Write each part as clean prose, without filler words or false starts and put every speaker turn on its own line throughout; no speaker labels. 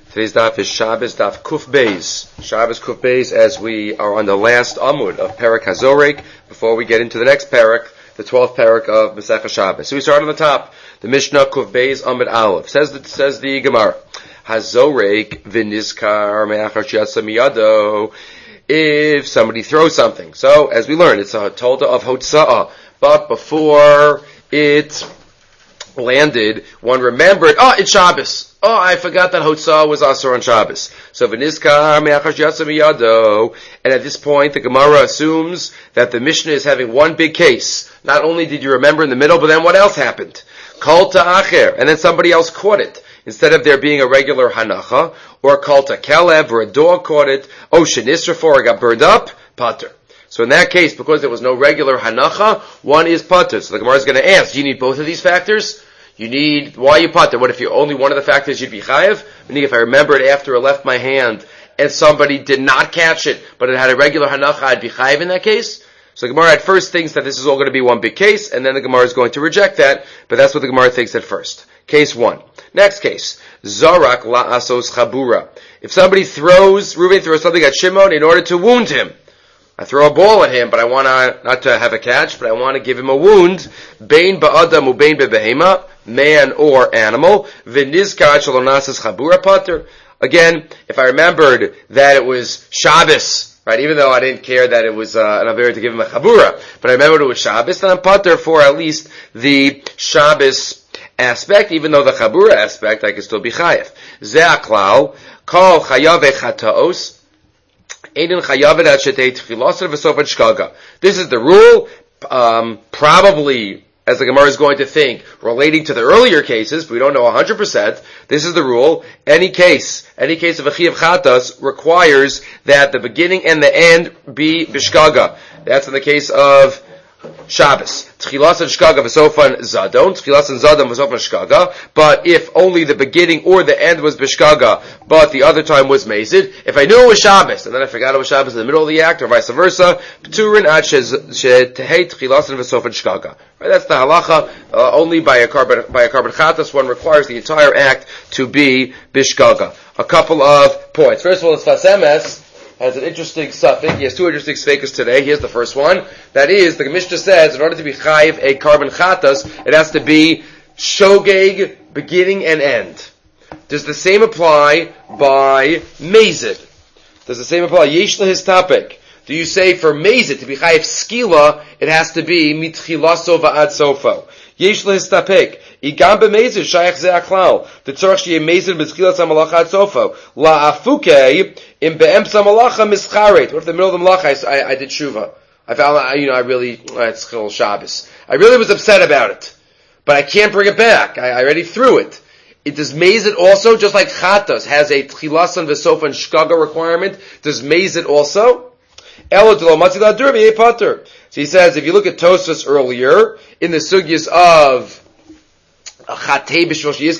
Today's daf is Shabbos daf Kuf Beis. Shabbos Kuf Beis, as we are on the last Amud of Perek HaZorek, before we get into the next Perek, the 12th Perek of Masechah Shabbos. So we start on the top. The Mishnah Kuf Beis Amud Aleph. Says the Gemara, HaZorek v'nizkar me'achar she'yatsa miyado. If somebody throws something. So, as we learned, it's a tolda of Hotza'ah. But before it landed, one remembered, it's Shabbos. I forgot that Hotzah was Asur on Shabbos. So v'nizkar me'achar she'yatsa miyado. And at this point, the Gemara assumes that the Mishnah is having one big case. Not only did you remember in the middle, but then what else happened? Kol ta'acher. And then somebody else caught it. Instead of there being a regular hanacha, or kol ta'kelev, or a dog caught it, shenisrafor, or got burned up, pater. So in that case, because there was no regular hanacha, one is pater. So the Gemara is going to ask, do you need both of these factors? Why you pater? What if you only one of the factors you'd be chayev? Meaning if I remember it after it left my hand, and somebody did not catch it, but it had a regular hanacha, I'd be chayev in that case? So the Gemara at first thinks that this is all going to be one big case, and then the Gemara is going to reject that, but that's what the Gemara thinks at first. Case 1. Next case. Zarak la'asos chabura. If somebody Reuven throws something at Shimon in order to wound him. I throw a ball at him, but I want not to have a catch, but I want to give him a wound. Bein ba'adam ubein bebehema, man or animal. V'nizkar shalonasas chabura pater. Again, if I remembered that it was Shabbos, right, even though I didn't care that it was an aver to give him a chabura, but I remembered it was Shabbos, then I'm pater for at least the Shabbos aspect, even though the chabura aspect I can still be chayev. Ze aklal, kol chayav echataos, einin chayav ad shetei tchilasar v'sof ad shkaga. This is the rule, probably, as the Gemara is going to think, relating to the earlier cases, but we don't know 100%, this is the rule. Any case of a chiyav chatas requires that the beginning and the end be b'shkaga. That's in the case of Shabbos. Tchilas and shkaga v'sofan zadon. Tchilas and zadon v'sofan shkaga. But if only the beginning or the end was b'shkaga, but the other time was mazid, if I knew it was Shabbos, and then I forgot it was Shabbos in the middle of the act, or vice versa, p'turin ad she'tehei tchilas and v'sofan shkaga. Right, that's the halacha. Only by a carbon chatas, one requires the entire act to be b'shkaga. A couple of points. First of all, it's Fasemes has an interesting suffix. He has two interesting sfekas today. Here's the first one. That is, the Mishnah says, in order to be chayiv a carbon chatas, it has to be shogeg, beginning and end. Does the same apply by mazid? Does the same apply? Yesh lehistapek. Do you say for mazid, to be chayiv skila, it has to be mitchilaso va'ad sofo? Yesh lehistapek. Igam b'mezid shayach ze aklal. The tzorach sheyeh mezid b'tchilas hamalacha ad sofo. La'afuke im be'emsa malacha mischaret. What if in the middle of the malacha I did shuva? I found, it's Chil Shabbos. I really was upset about it. But I can't bring it back. I already threw it. It does mezid also, just like chatas has a tchilasan v'sofan shkaga requirement, does mezid also? Elo d'lo matzil adur v'yeh pater. So he says, if you look at Tosfos earlier, in the sugyas of remember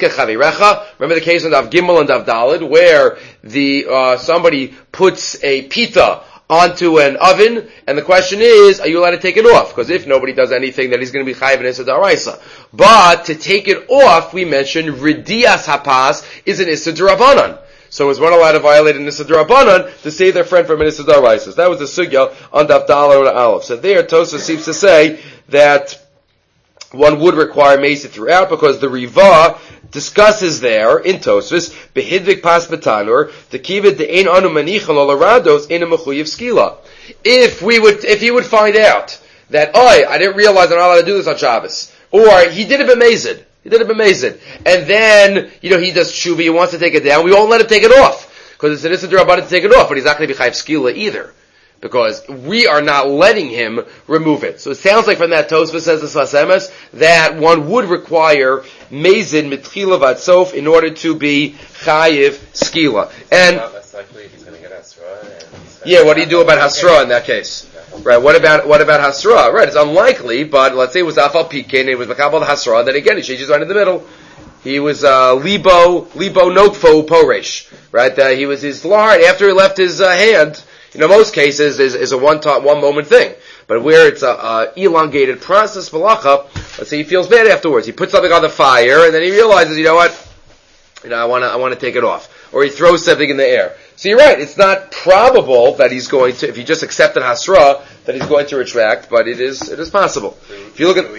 the case of Dav Gimel and Dav Dalid, where somebody puts a pita onto an oven, and the question is, are you allowed to take it off? Because if nobody does anything, then he's going to be chayiv in Issa D'Oraisa. But to take it off, we mentioned Ridias Hapas is an Issa D'Rabanan. So is one allowed to violate an Issa D'Rabanan to save their friend from an Issa D'Oraisa? That was the sugya on Dav Dalid and Aleph. So there, Tosfos seems to say that one would require mezid throughout, because the Riva discusses there in Tosfos behidvik pas betanur the kivet the ein anu manichal olarados in a mechuyev skila. If he would find out that I didn't realize I'm not allowed to do this on Shabbos, or he did it b'mezid, and then he does tshuva, he wants to take it down, we won't let him take it off because it's an issa d'rabbanan to take it off, but he's not going to be chayiv skila either, because we are not letting him remove it. So it sounds like from that Tosfos says the Sasemes that one would require mezid mitchila vatsof in order to be chayiv skila. And
less likely if he's going to get hasra.
Yeah, what do you do about hasra in that case? Right. What about hasra? Right. It's unlikely, but let's say it was afal pikein, it was makabel hasra. Then again, he changes right in the middle. He was libo notfo poresh. Right. He was his lard after he left his hand. Most cases is a one moment thing. But where it's a elongated process, malacha, let's say he feels bad afterwards. He puts something on the fire, and then he realizes, I want to take it off. or he throws something in the air. So you're right, it's not probable that he's going to, if he just accepted Hasra, that he's going to retract, but it is possible. If you look at,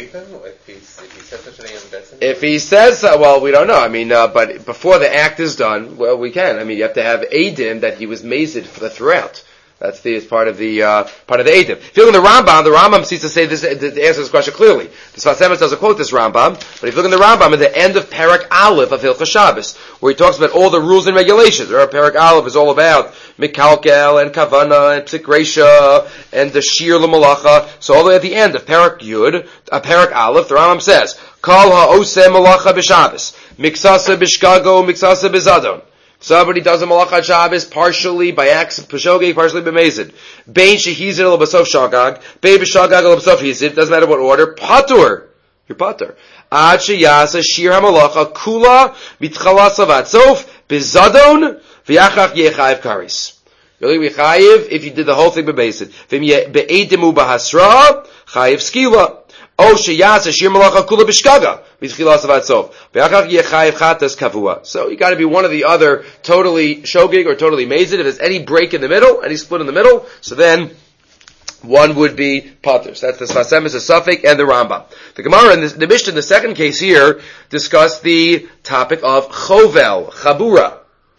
if he says, well, we don't know. I mean, but before the act is done, well, we can. I mean, you have to have Eidim that he was mazed throughout. That's part of the Eidim. If you look at the Rambam seems to say this, to answer this question clearly. The Sfas Emes doesn't quote this Rambam, but if you look at the Rambam at the end of Parak Aleph of Hilchos Shabbos, where he talks about all the rules and regulations. Parak Aleph is all about Mikalkel and Kavana and Psik Reisha and the Shir L'Malacha. So all the way at the end of Parak Yud, Parak Aleph, the Rambam says, Kal ha'oseh malacha b'Shabbos, miksasa b'shgago, miksasa b'zadon. Somebody does a malacha Shabbos partially by accident, peshogeg, partially by mezid. Bein shehizid el basof shagag, bein b'shagag el basof hizid. Doesn't matter what order. Patur, you're patur. Ad sheyasa shir hamalacha kula mitchalas avatsof bezadon v'yachach yechayev karis. You'll be chayev if you did the whole thing by mezid. V'im be'edimu bahasra chayev skila. Oh, sheyasa shir malacha kula b'shgaga. So you got to be one or the other, totally shogig or totally mazid. If there's any break in the middle, any split in the middle, so then one would be patur. So that's the Sfas Emes, the Suffolk, and the Rambam. The Gemara and the Mishnah in the second case here discussed the topic of chovel, chabura.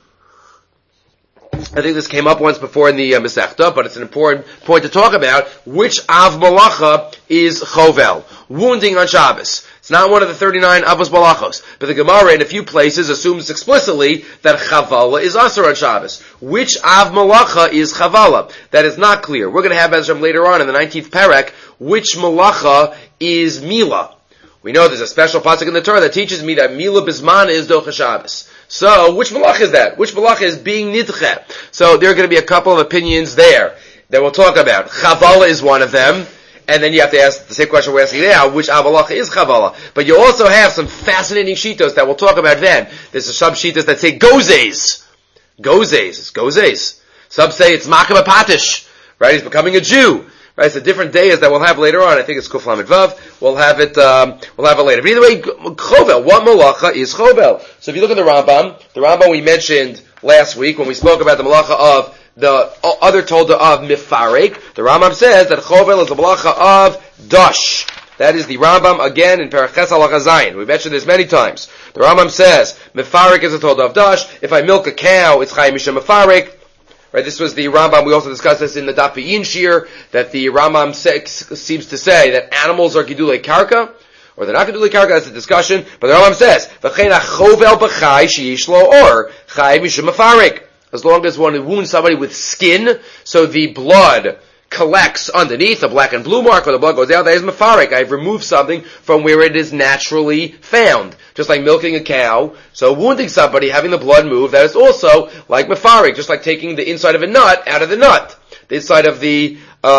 I think this came up once before in the Masechta, but it's an important point to talk about. Which Av Malacha is chovel? Wounding on Shabbos. It's not one of the 39 Avos Malachos. But the Gemara in a few places assumes explicitly that Chavala is Asur on Shabbos. Which Av Malacha is Chavala? That is not clear. We're going to have Ezra later on in the 19th Perek, which Malacha is Mila. We know there's a special pasuk in the Torah that teaches me that Mila Bismana is Docha Shabbos. So, which Malacha is that? Which Malacha is being Nidche? So, there are going to be a couple of opinions there that we'll talk about. Chavala is one of them. And then you have to ask the same question we're asking now, which Avalacha is Chavala. But you also have some fascinating shitos that we'll talk about then. There's some shitos that say Gozes. It's Gozes. Some say it's Makam Patish. Right? He's becoming a Jew. Right? It's the different days that we'll have later on. I think it's Kuf Lamed Vav. We'll have it later. But either way, Chovel. What Malacha is Chovel? So if you look at the Rambam we mentioned last week when we spoke about the Malacha of the other Tolda of Mifarek, the Rambam says that Chovel is the Malacha of Dash. That is the Rambam again in Paraches Halacha Zayin. We mentioned this many times. The Rambam says Mifarek is a Tolda of Dash. If I milk a cow, it's Chayim Misha Mifarek. Right, this was the Rambam. We also discussed this in the Daf Be'in Shir, that the Rambam seems to say that animals are Gidulei Karka, or they're not Gidulei Karka. That's a discussion. But the Rambam says V'chein Chovel b'chai sheyish lo or Chayim Misha Mifarek. As long as one wounds somebody with skin, so the blood collects underneath, a black and blue mark, or the blood goes out, that is mefarek. I've removed something from where it is naturally found. Just like milking a cow, so wounding somebody, having the blood move, that is also like mefarek, just like taking the inside of a nut out of the nut. The inside of the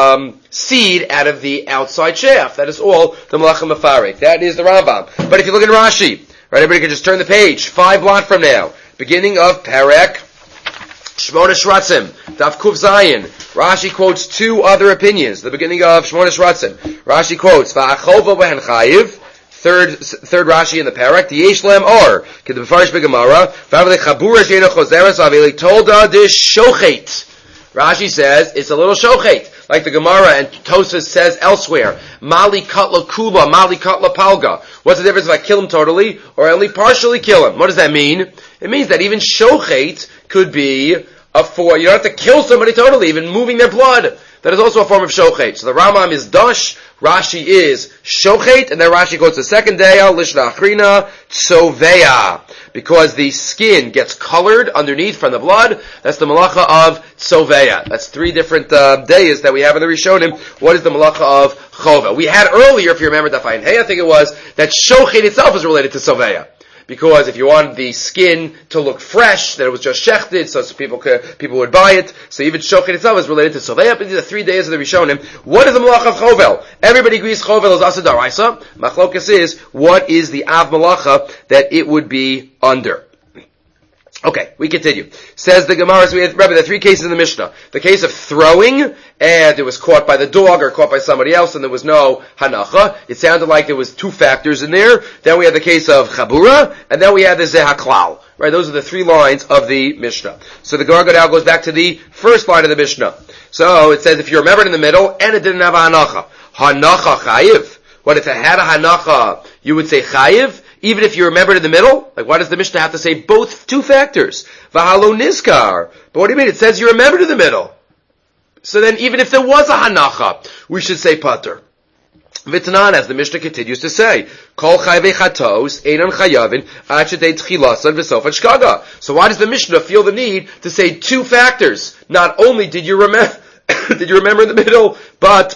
seed out of the outside shaft. That is all the malacha mefarek. That is the Rambam. But if you look at Rashi, right, everybody can just turn the page, 5 blot from now, beginning of Perek Shmona Shratzim, Daf Kuf Zayin. Rashi quotes 2 other opinions. The beginning of Shmona Shratzim. Rashi quotes Va'achova Behen Chayiv. Third Rashi in the parak. Yesh Lem Or. Kid the Befarish Begamara. V'avle Chabura Sheina Choseres Aveli Tolda Dish Shochet. Rashi says it's a little shochet, like the Gemara and Tosfos says elsewhere. Mali Katla Kula, Mali Katla Palga. What's the difference if I kill him totally or only partially kill him? What does that mean? It means that even shochet could be you don't have to kill somebody totally, even moving their blood. That is also a form of shochet. So the Rambam is dash, Rashi is shochet, and then Rashi goes to second daya, lishna achrina, tzoveya. Because the skin gets colored underneath from the blood, that's the malacha of tzoveya. That's 3 different dayas that we have in the Rishonim. What is the malacha of chova? We had earlier, if you remember, Dafayin Hey, I think it was, that shochet itself is related to tzoveya. Because if you want the skin to look fresh, that it was just shechted, so people would buy it. So even shochet itself is related to soveya. But these are 3 days of the Rishonim. What is the malacha of chovel? Everybody agrees chovel is asa daraisa. Machlokas is, what is the av malacha that it would be under? Okay, we continue. Says the Gemara, so we have, remember, there are 3 cases in the Mishnah. The case of throwing, and it was caught by the dog or caught by somebody else, and there was no hanacha. It sounded like there was 2 factors in there. Then we had the case of chabura, and then we had the zehaklal. Right, those are the 3 lines of the Mishnah. So the Gemara now goes back to the first line of the Mishnah. So it says if you remembered in the middle and it didn't have a hanacha. Hanacha chayiv. What if it had a hanacha? You would say chayiv, even if you remembered in the middle? Like why does the Mishnah have to say both 2 factors? V'halo nizkar. But what do you mean? It says you remembered in the middle. So then even if there was a hanacha, we should say pater. V'tanan, as the Mishnah continues to say, Kol chayvei chatos, einan chayavin, ad shedei tchilasan v'sofat shkaga. So why does the Mishnah feel the need to say 2 factors? Not only did you remember, in the middle, but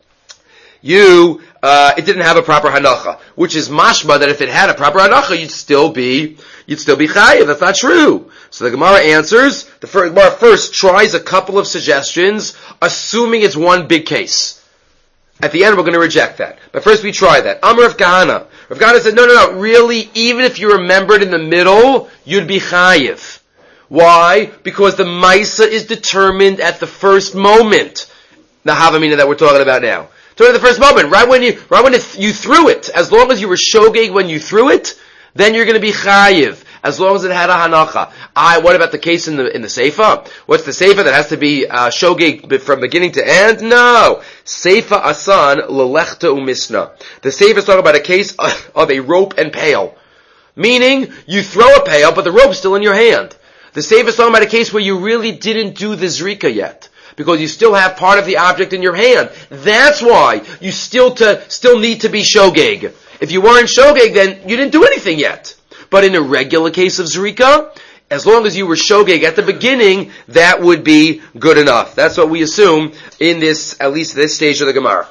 it didn't have a proper hanacha, which is mashma that if it had a proper hanacha, you'd still be chayiv. That's not true. So the Gemara answers, the Gemara first tries a couple of suggestions, assuming it's one big case. At the end, we're going to reject that. But first we try that. Amar Rav Kahana. Rav Kahana said, no. Really, even if you remembered in the middle, you'd be chayiv. Why? Because the Maisa is determined at the first moment. The Havamina that we're talking about now. So at the first moment, right when you threw it, as long as you were shogeg when you threw it, then you're going to be chayiv. As long as it had a hanacha. What about the case in the Seifa? What's the Seifa that has to be shogeg from beginning to end? No. Seifa asan lelechta umisna. The Seifa is talking about a case of a rope and pail. Meaning, you throw a pail, but the rope's still in your hand. The Seifa is talking about a case where you really didn't do the zrika yet. Because you still have part of the object in your hand. That's why you still need to be shogeg. If you weren't shogeg, then you didn't do anything yet. But in a regular case of zrika, as long as you were shogeg at the beginning, that would be good enough. That's what we assume in this, at least this stage of the Gemara.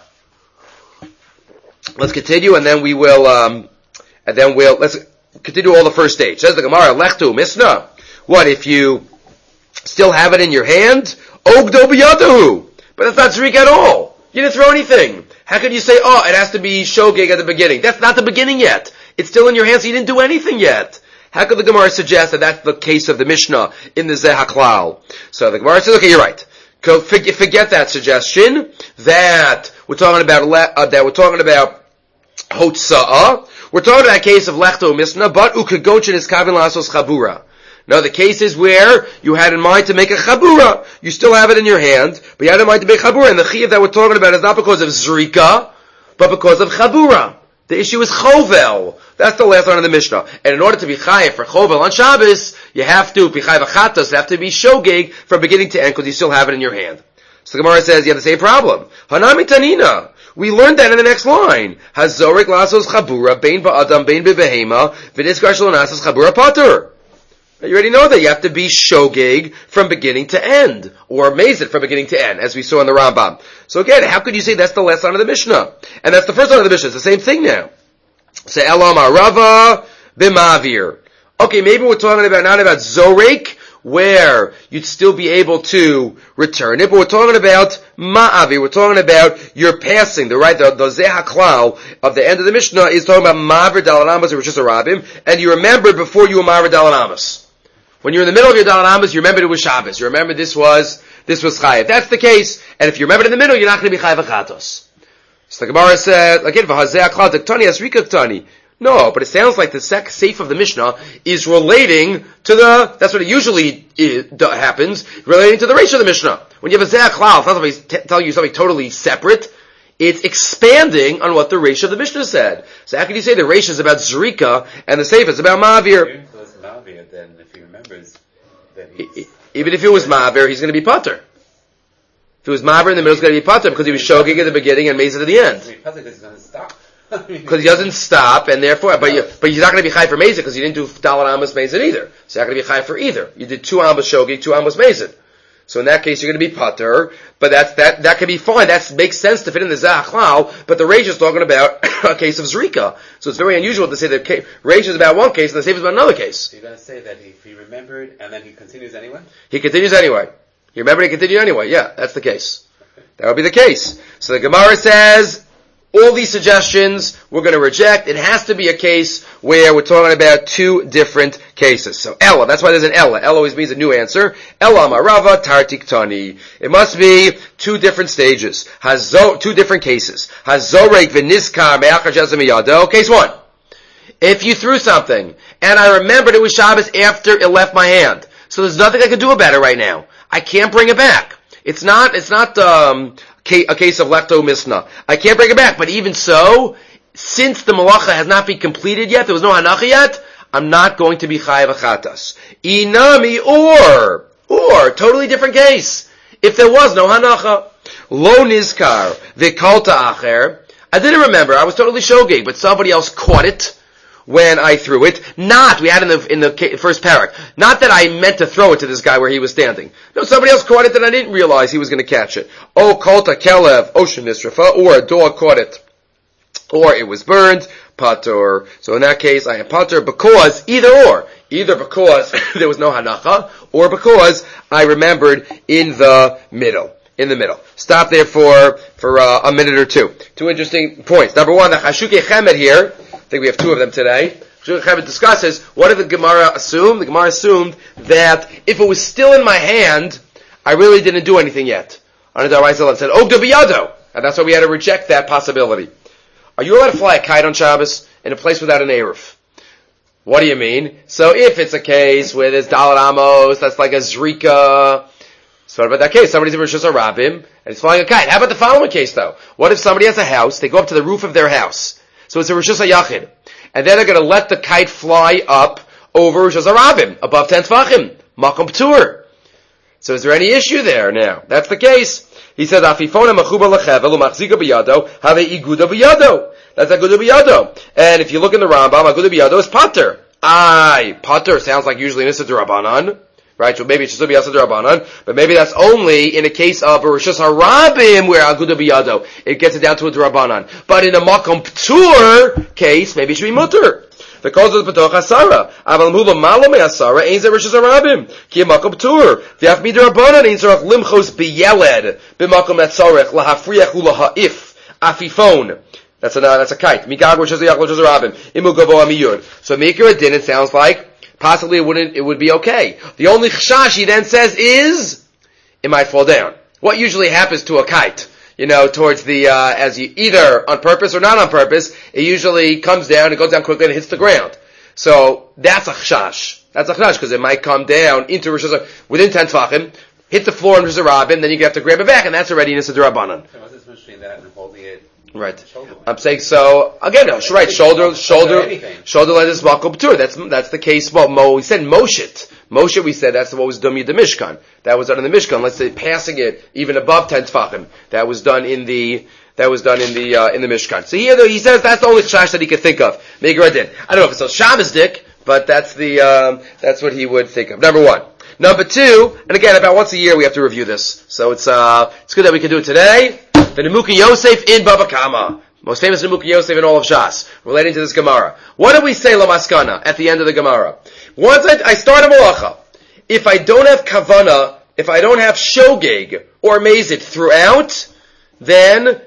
Let's continue, and then let's continue all the first stage. Says the Gemara, lechtu misna. What if you still have it in your hand? Ogdo biyadahu. But that's not zrika at all. You didn't throw anything. How could you say, it has to be shogeg at the beginning? That's not the beginning yet. It's still in your hands, so you didn't do anything yet. How could the Gemara suggest that that's the case of the Mishnah in the Zeh HaKlal? So the Gemara says, okay, you're right. Forget that suggestion that we're talking about Hotza'ah. We're talking about a case of Lechto Mishnah, but Ukagochin is Kavin Lasos Chabura. Now the case is where you had in mind to make a chabura. You still have it in your hand, but you had in mind to make chabura. And the chiyuv that we're talking about is not because of zrika, but because of chabura. The issue is chovel. That's the last line of the Mishnah. And in order to be chayiv for chovel on Shabbos, you have to be chayiv achatos. You have to be shogeg from beginning to end because you still have it in your hand. So the Gemara says you have the same problem. Hanami tanina. We learned that in the next line. Hazorik lasos chabura bein ba'adam bein bebehema v'niskar shalonasos chabura pater. You already know that you have to be shogeg from beginning to end, or mazid from beginning to end, as we saw in the Rambam. So again, how could you say that's the last line of the Mishnah? And that's the first line of the Mishnah. It's the same thing now. Say elam arava b'mavir. Okay, maybe we're talking about not about zorek, where you'd still be able to return it, but we're talking about ma'avir. We're talking about your passing. The Zeh HaKlal of the end of the Mishnah is talking about ma'avir dalan amos or rishus harabim, and you remembered before you were ma'avir dalan amos. When you're in the middle of your dalan amos, you remembered it was Shabbos. You remembered this was chayiv. That's the case, and if you remembered in the middle, you're not going to be chayiv achatos. So the Gemara said again, "V'hazeh HaKlal tektani asrika ktani." No, but it sounds like the seif of the Mishnah is relating to that's what it usually happens, relating to the ratio of the Mishnah. When you have a Zeh HaKlal, it's not somebody telling you something totally separate. It's expanding on what the ratio of the Mishnah said. So how can you say the ratio is about Zrika and the seif is about Ma'avir?
Then if he remembers, then
even if it was Ma'avir, he's going to be Pater. If it was Ma'avir in the middle, it's going to be Pater because he was shogeg at the beginning and Mezid at the end.
Because he's going to stop.
Because he doesn't stop, and therefore, but he's not going to be chai for Mezid because you didn't do Dalan Amos Mezid either. So you're not going to be chai for either. You did 2 Amos shogeg, 2 Amos Mezid. So in that case, you're going to be Pater, but that can be fine. That makes sense to fit in the Zeh HaKlal, but the Reish is talking about a case of Zrika. So it's very unusual to say that Reish is about one case and the Seif is about another case.
So you're going to say that if he remembered and then he continues anyway?
He continues anyway. He remembered, he continued anyway. Yeah, that's the case. That would be the case. So the Gemara says, all these suggestions we're going to reject. It has to be a case where we're talking about 2 different cases. So Ella, that's why there's an Ella. Ella always means a new answer. Ella marava tartik tani. It must be 2 different stages. 2 different cases. Hazorek v'niskar me'achar jazem yado. Case 1. If you threw something, and I remembered it was Shabbos after it left my hand, so there's nothing I can do about it right now. I can't bring it back. It's not a case of lefto misna. I can't bring it back, but even so, since the malacha has not been completed yet, there was no hanacha yet, I'm not going to be chayav achatas. Inami, or, totally different case. If there was no hanacha, lo nizkar, v'kalta acher, I didn't remember, I was totally shogeg, but somebody else caught it when I threw it. We had in the first parak, not that I meant to throw it to this guy where he was standing. No, somebody else caught it that I didn't realize he was going to catch it. O kalta kelev, ocean nisrafa, or a dog caught it, or it was burned, patur. So in that case, I have patur because, either because there was no hanacha, or because I remembered in the middle. Stop there for a minute or two. Two interesting points. Number one, the Chashuke Chemed here, I think we have two of them today. Chashuke Chemed discusses, what did the Gemara assume? The Gemara assumed that if it was still in my hand, I really didn't do anything yet. Anadar said, Ogdo biyado. And that's why we had to reject that possibility. Are you allowed to fly a kite on Shabbos in a place without an Eruv? What do you mean? So if it's a case where there's Dalet Amos, that's like a Zrika. So what about that case? Somebody's in Rosh Hashanah and he's flying a kite. How about the following case though? What if somebody has a house, they go up to the roof of their house. So it's a Rosh Hashanah, and then they're going to let the kite fly up over Rosh Hashanah, above 10 Tfachim. Makom P'tur. So is there any issue there now? That's the case. He says, Afifona machuba lechevel umachzika biyado have iguda biyado. That's aguda biyado. And if you look in the Rambam, aguda biyado is pater. Pater sounds like usually Nisa D'Rabbanan. Right, so maybe it should be Asad Rabbanan, but maybe that's only in a case of a Rishus HaRabim where Aguda Biyado, it gets it down to a D'Rabbanan. But in a Makom P'tur case, maybe it should be Mutter. The cause of the P'toch Asara. Aval Mula Malo Me Asara, ain't there Rishus HaRabim. Ki Makom P'tur. V'af Mi D'Rabbanan, ain't Zorach Limchos B'yeled, B'makom Netzorech, Lahafriach Ulaha'if, Afifon. That's a kite. Migag Rishus HaRabim. Imu Gavo Amiyud. So Mikra Din, it sounds like, possibly it would be okay. The only chashash he then says is, it might fall down. What usually happens to a kite? Towards the, as you, either on purpose or not on purpose, it usually comes down, it goes down quickly and hits the ground. So, that's a chashash. Because it might come down into Rosh Hashanah, within 10 Tfachim, hit the floor in Rosh Hashanah, then you have to grab it back, and that's already Nisa D'Rabbanan.
So what's this between that and holding it?
Right. I'm saying so, again, no, right, shoulder like this Makom P'tur. That's the case. Well, we said Moshe, we said that's what was done in the Mishkan. That was done in the Mishkan. Let's say passing it even above 10 Tfachim. That was done in the Mishkan. So here, though, he says that's the only chash that he could think of. Megaradin. I don't know if it's a Shabbos dik, but that's what he would think of. Number one. Number two, and again, about once a year we have to review this. So it's good that we can do it today. The Nemuki Yosef in Baba Kama. Most famous Nemuki Yosef in all of Shas. Relating to this Gemara. What do we say Lamaskana at the end of the Gemara? Once I start a malacha, if I don't have kavana, if I don't have shogeg or mazit throughout, then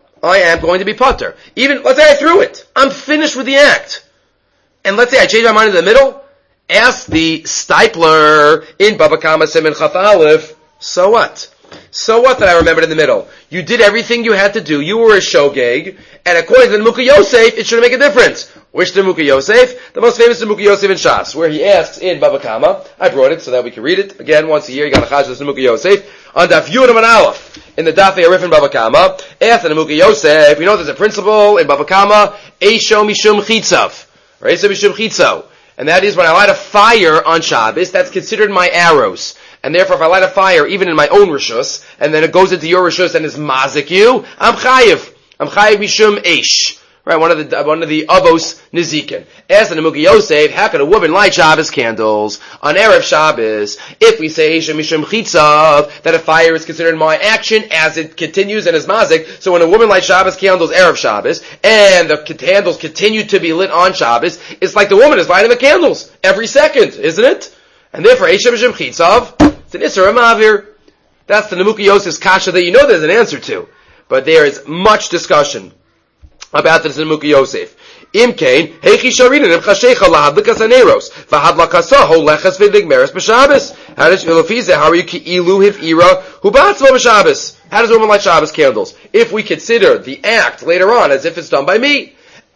I am going to be pater. Even, let's say I threw it. I'm finished with the act. And let's say I change my mind in the middle. Ask the stipler in Baba Kama Siman Chaf Aleph, so what? So what that I remembered in the middle? You did everything you had to do. You were a shogeg, and according to the Nemuki Yosef, it shouldn't make a difference. Which Nemuki Yosef? The most famous Nemuki Yosef in Shas, where he asks in Baba Kama. I brought it so that we can read it again once a year. You got a chaj of Nemuki Yosef on Daf Yud and Aleph in the Daf Arif in Baba Kama. After Nemuki Yosef, you know there's a principle in Baba Kama. Eisho mishum chitzav, right? Eisho mishum chitzo, and that is when I light a fire on Shabbos, that's considered my arrows. And therefore, if I light a fire, even in my own rishus, and then it goes into your rishus and is mazik you, I'm chayiv. I'm chayiv mishum eish. Right, one of the avos nizikin. Ask the Nemuki Yosef, how can a woman light Shabbos candles on Erev Shabbos if we say eish mishum chitzav, that a fire is considered my action as it continues and is mazik? So when a woman lights Shabbos candles Erev Shabbos, and the candles continue to be lit on Shabbos, it's like the woman is lighting the candles every second, isn't it? And therefore, eish mishum chitzav, it's an Isser Mavir. That's the Nemuki Yosef's kasha that you know there's an answer to. But there is much discussion about this Nemuki Yosef. Imkain, heichi sharina nemchashecha lahadlikas aneros, v'hadlakasa holeches v'digmeres b'Shabbos. How does Ilafize, how are you ki'ilu hiv'ira hubatzva b'Shabbos? How does a woman light Shabbos candles? If we consider the act later on as if it's done by me,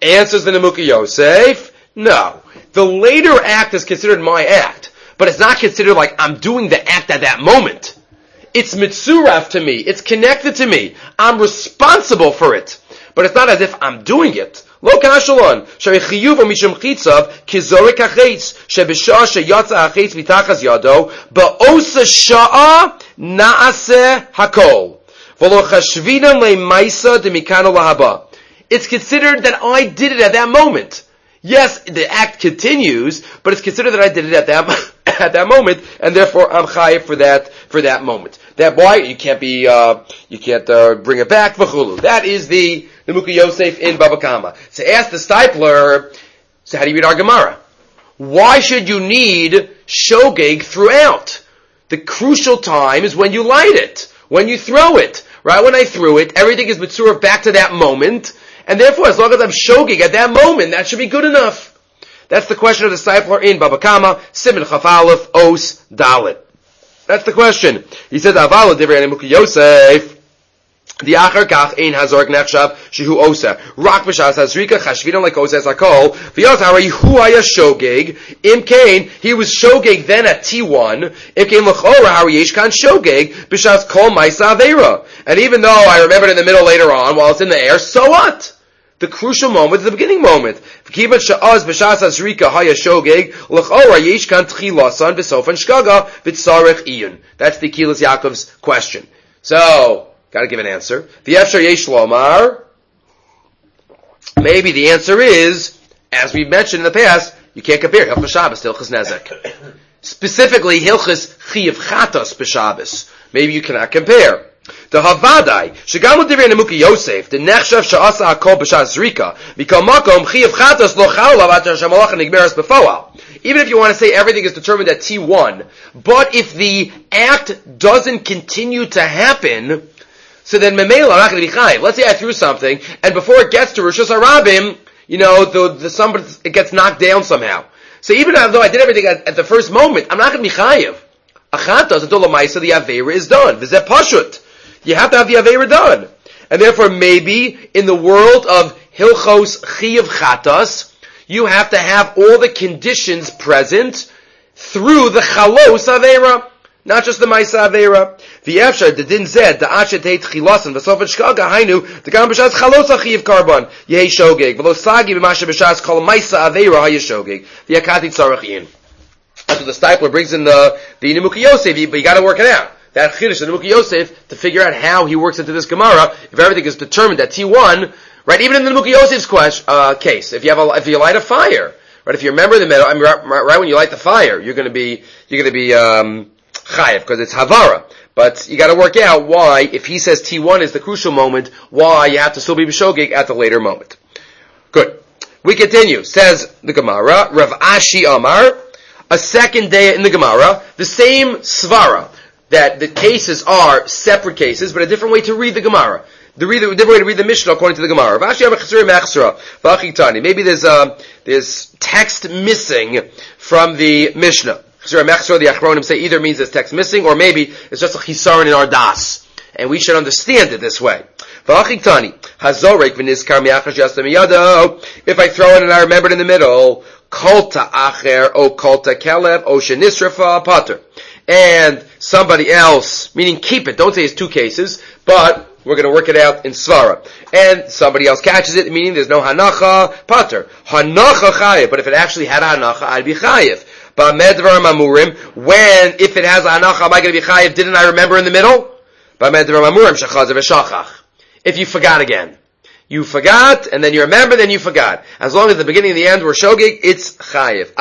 Answers the Nemuki Yosef, no. The later act is considered my act, but it's not considered like I'm doing the act at that moment. It's mitzuraf to me. It's connected to me. I'm responsible for it. But it's not as if I'm doing it. Lo kashalon, sharichiyuv mishum chitzav, kizorek hachetz, shebishah sheyatza hachetz mitachas yado, ba'osa sha'a na'aseh hakol. V'lo chashvinan le'maisa demikano lahaba. It's considered that I did it at that moment. Yes, the act continues, but it's considered that I did it at that moment, and therefore I'm chayiv for that moment. That why you can't bring it back. V'chulu. That is the Nemuki Yosef in Baba Kama. So ask the Stipler. So how do you read our Gemara? Why should you need shogeg throughout? The crucial time is when you light it, when you throw it. Right when I threw it, everything is mitzurah back to that moment. And therefore, as long as I'm shogig at that moment, that should be good enough. That's the question of the Discipler in Baba Kama, Siman Chaf Aleph, Os, Dalet. That's the question. He says, Avalo Divrei Nemuki Yosef, the Achar Kach Ein Hazork Nechshav Shehu Osa. Rak B'Shas Hazrika Chashvidon like Osa Sakol. V'yos Hara Yehu Haya Shogeg. Im Kain, he was Shogeg then at T1. Im Kain L'chora Hara Yesh Kan Shogeg B'Shas Kol Maisa Aveira. And even though I remember it in the middle later on, while it's in the air, so what? The crucial moment is the beginning moment. V'kivat Sha'az B'Shas Hazrika Haya Shogeg L'chora Yesh Kan Tchilasan V'Sofan Shkaga V'Tzarech Iyun. That's the Kilas Yaakov's question. So, got to give an answer. The Efshar Yesh Lomar. Maybe the answer is, as we've mentioned in the past, you can't compare Hilchas Shabbos to Hilchas Nezek. Specifically, Hilchas Chiyav Chatos b'Shabbos. Maybe you cannot compare. The Havadai, Shagamu Divrei Nemuki Yosef, the Nechshav Sha'asa Hakol B'Shas Zrika, Mikol Makom Chiyav Chatos Lo Chalav Atar Shamalach Nigmeres B'Foal. Even if you want to say everything is determined at T1, but if the act doesn't continue to happen, so then Memela, I'm not going to be chayiv. Let's say I threw something, and before it gets to Rishos Harabim, it gets knocked down somehow. So even though I did everything at the first moment, I'm not going to be chayiv. Achatos until the Maisa, the Aveira is done. V'zeh pashut. You have to have the Aveira done. And therefore maybe in the world of Hilchos Chiyav Chatas, you have to have all the conditions present through the Chalos Aveira. Not just the Maisa Aveira. The Efshar, the Din Zed, the Achet Heit Chilasan, V'Sofet Shkaga, Hainu, the Gam B'Shas Chalos Achiv Karban, Yehi Shogeg, V'lo Sagi B'Masha B'Shas Kol Maisa Aveira Haya Shogeg, the Akati Tzarech Yin. That's what the Stipler brings in the Nemuki Yosef, but you gotta work it out. That Chiddush, the Nemuki Yosef, to figure out how he works into this Gemara, if everything is determined at T1, right, even in the Nemuki Yosef's case, if you light a fire, right, if you remember the middle, right when you light the fire, you're gonna be, chayev, because it's havara. But you gotta work out why, if he says T1 is the crucial moment, why you have to still be b'shogeg at the later moment. Good. We continue. Says the Gemara, Rav Ashi Amar, a second day in the Gemara, the same svara, that the cases are separate cases, but a different way to read the Gemara. Different way to read the Mishnah according to the Gemara. Rav Ashi Amar Chesuri Mechsra, V'achitani. Maybe there's text missing from the Mishnah. The Achronim say either means there's text missing, or maybe it's just a chisaron in our das. And we should understand it this way. If I throw it and I remember it in the middle, kolta acher, o kolta kelev, o shenisrafa pater. And somebody else, meaning keep it, don't say it's two cases, but we're going to work it out in svara. And somebody else catches it, meaning there's no hanacha, pater. Hanacha chayev, but if it actually had a hanacha, I'd be chayev. When, if it has hanacha, am I going to be chayiv? Didn't I remember in the middle? If you forgot again. You forgot, and then you remember, then you forgot. As long as the beginning and the end were shogig, it's chayiv.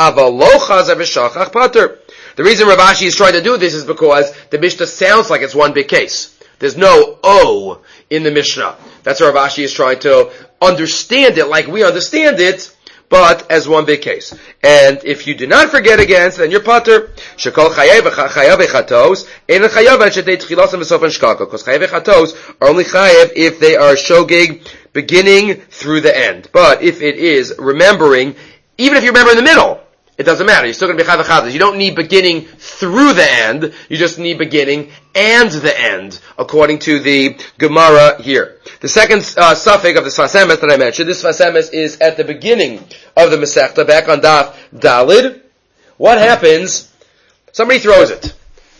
The reason Rav Ashi is trying to do this is because the Mishnah sounds like it's one big case. There's no O in the Mishnah. That's why Rav Ashi is trying to understand it like we understand it, but as one big case. And if you do not forget again, so then you're pater. Shekol chayev echatos, ein chayev shetei tchilas and v'sofen shkaka. Because chayev echatos are only chayev if they are shogig beginning through the end. But if it is remembering, even if you remember in the middle, it doesn't matter. You're still going to be chayav chatas. You don't need beginning through the end. You just need beginning and the end, according to the Gemara here. The second suffix of the Sfas Emes that I mentioned, this Sfas Emes is at the beginning of the Masechta, back on Daf Dalid. What happens? Somebody throws it,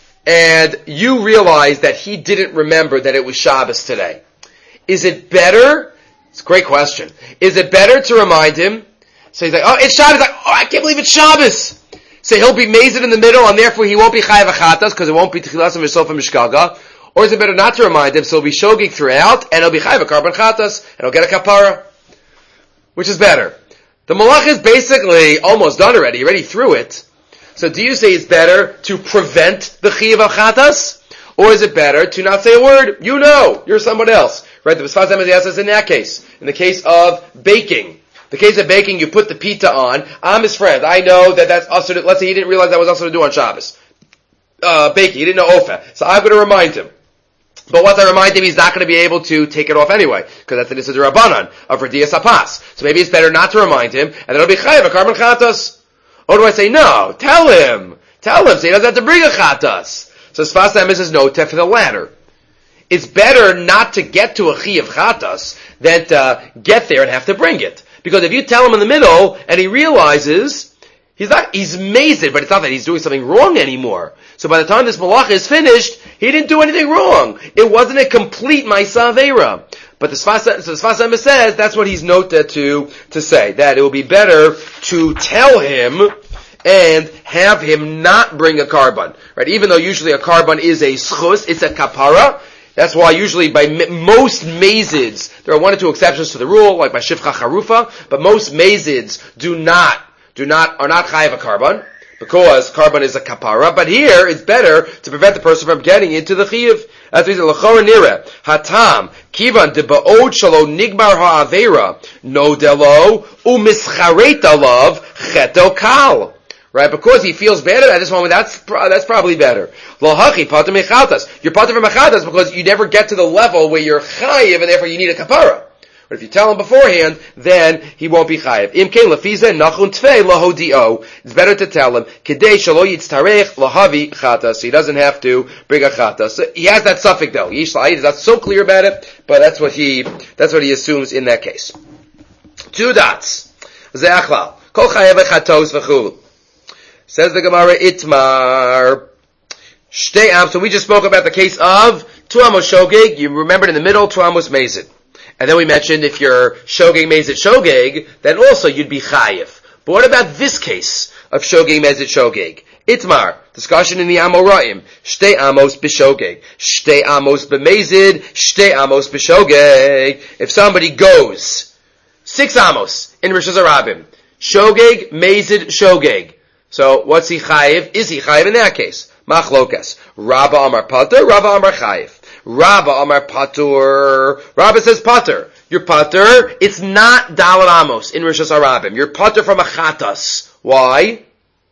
and you realize that he didn't remember that it was Shabbos today. Is it better? It's a great question. Is it better to remind him? So he's like, oh, it's Shabbos. Like, oh, I can't believe it's Shabbos. So he'll be mazed in the middle, and therefore he won't be chayav achatas, because it won't be techilas and v'sofa mishkaga. Or is it better not to remind him, so he'll be shogig throughout, and he'll be chayav a karban chatas, and he'll get a kapara? Which is better? The malach is basically almost done already. He already threw it. So do you say it's better to prevent the chayav achatas? Or is it better to not say a word? You know, you're someone else. Right? The Sfas Emes asks us in that case. In the case of baking. The case of baking, you put the pita on. I'm his friend. I know that that's also, let's say he didn't realize that was also to do on Shabbos. Baking. He didn't know Ofa. So I'm going to remind him. But once I remind him, he's not going to be able to take it off anyway. Because that's the Nisa D'Rabbanan of Radiyas Apas. So maybe it's better not to remind him, and then it'll be chayav a karban chatas. Or do I say, no, tell him. So he doesn't have to bring a chatas. So Sfas Emes is noted for the latter. It's better not to get to a chayav chatas than to get there and have to bring it. Because if you tell him in the middle, and he realizes, he's mazed, but it's not that he's doing something wrong anymore. So by the time this malacha is finished, he didn't do anything wrong. It wasn't a complete ma'aseh aveira. But the Sfas Emes says, that's what he's noted to say, that it will be better to tell him and have him not bring a karban. Right? Even though usually a karban is a schus, it's a kapara. That's why usually by most mazids, there are one or two exceptions to the rule, like by shifcha charufa, but most mazids are not chayav a karban, because karban is a kapara, but here it's better to prevent the person from getting into the chayav. As we say, l'chora nira, hatam, kivan de ba'od shalo nigbar ha'avera, no delo, u'mischareit alav, cheto kal. Right, because he feels bad at this moment, that's probably better. Lohachi pater mechatas. You're pater from mechatas because you never get to the level where you're chayiv and therefore you need a kapara. But if you tell him beforehand, then he won't be chayiv. Imkein lefize nachun tvei lahodio. It's better to tell him kedei shalo yitztarech lahavi chatas. He doesn't have to bring a chatas. So he has that suffix though. He's not so clear about it, but that's what he assumes in that case. 2 dots. Ze'achlal kol chayev chatos v'chul. Says the Gemara, Itmar. So we just spoke about the case of 2 amos shogeg. You remembered in the middle, 2 amos mazid. And then we mentioned if you're shogeg mazid shogeg, then also you'd be chayiv. But what about this case of shogeg mazid shogeg? Itmar. Discussion in the Amoraim. Shtei amos b'shogeg. Shtei amos b'mazid. Shtei amos b'shogeg. If somebody goes 6 amos in Rosh Hashanah, shogeg, mazid, shogeg. So, what's he chayiv? Is he chayiv in that case? Machlokas. Rabba Amar Pater, Rabba Amar Chayiv. Rabba Amar Pater. Rabba says Pater. You're Pater. It's not Dalad Amos in Rosh Hashanah. You're Pater from a chatas. Why?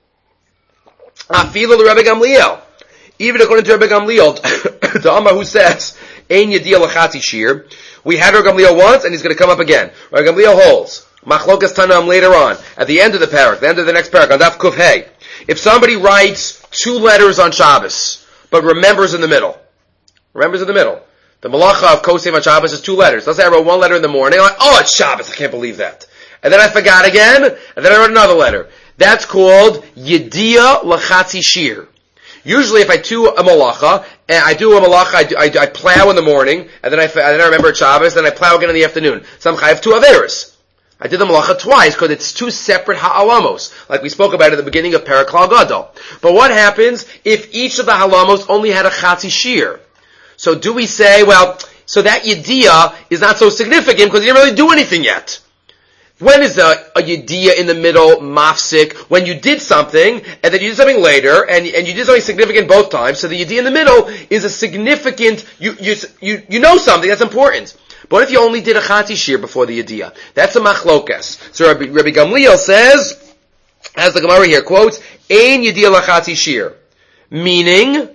Afilu Rebbe Gamliel. Even according to Rebbe Gamliel, the Amar who says, Ein Yediyah Lachatzi Shir. We had Rebbe Gamliel once, and he's going to come up again. Rebbe Gamliel holds. Machlokas Tanam later on, at the end of the parak, the end of the next parak, on Daf Kuf Hey. If somebody writes 2 letters on Shabbos, but remembers in the middle. The malacha of Kosev on Shabbos is 2 letters. Let's say I wrote 1 letter in the morning, I'm like, oh, it's Shabbos, I can't believe that. And then I forgot again, and then I wrote another letter. That's called Yediyah Lachatzi Shir. Usually if I do a malacha, I plow in the morning, and then I remember Shabbos, and I plow again in the afternoon. So I'm chayav 2 averos. I did the malacha twice because it's 2 separate ha'alamos, like we spoke about at the beginning of Perek Klal Gadol. But what happens if each of the halamos only had a chatzi shir? So do we say, well, so that yediyah is not so significant because you didn't really do anything yet? When is a yediyah in the middle mafsik? When you did something, and then you did something later, and you did something significant both times, so the yediyah in the middle is a significant, you know something that's important. But what if you only did a chatzi shir before the yediyah? That's a machlokas. So Rabbi Gamliel says, as the Gemara here quotes, Ein yediyah lachatzi shir. Meaning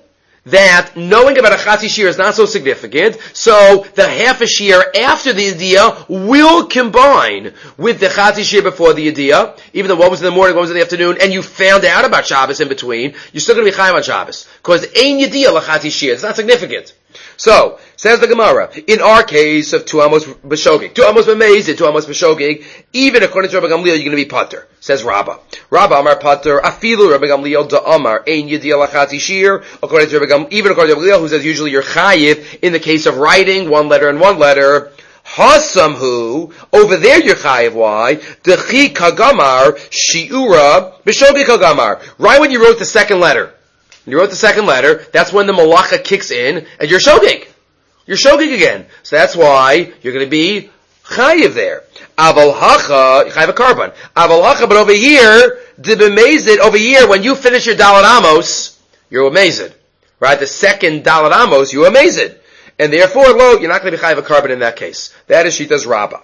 that knowing about a chatzi shear is not so significant, so the half a shear after the idea will combine with the chatzi shear before the idea, even though one was in the morning, one was in the afternoon, and you found out about Shabbos in between, you're still going to be chayav on Shabbos, because ein idea la chatzi shear, it's not significant. So, says the Gemara, in our case of 2 amos b'shogeg, 2 amos b'mezid, 2 amos b'shogeg, even according to Rabbi Gamliel, you're going to be pater. Says Rabbah. Rabbah Amar pater, afilu Rabbi Gamliel da Amar, ein yediyah lachatzi shir, according to Rabbi Gamliel, even according to Rabbi Gamliel, who says usually you're chayiv in the case of writing one letter and one letter. Hasamhu, over there you're chayiv. Why? Dechi kagamar, shiura, b'shogeg kagamar. Right when you wrote the second letter. You wrote the second letter, that's when the malacha kicks in, and you're shogeg. You're shogeg again. So that's why you're going to be chayiv there. Aval hacha, chayiv a carbon. Aval hacha, but over here, dibemezid, over here, when you finish your dalat amos, you're amazed. Right? The second dalat amos, you're amazed. And therefore, lo, you're not going to be chayiv a carbon in that case. That is Shita's Rabbah.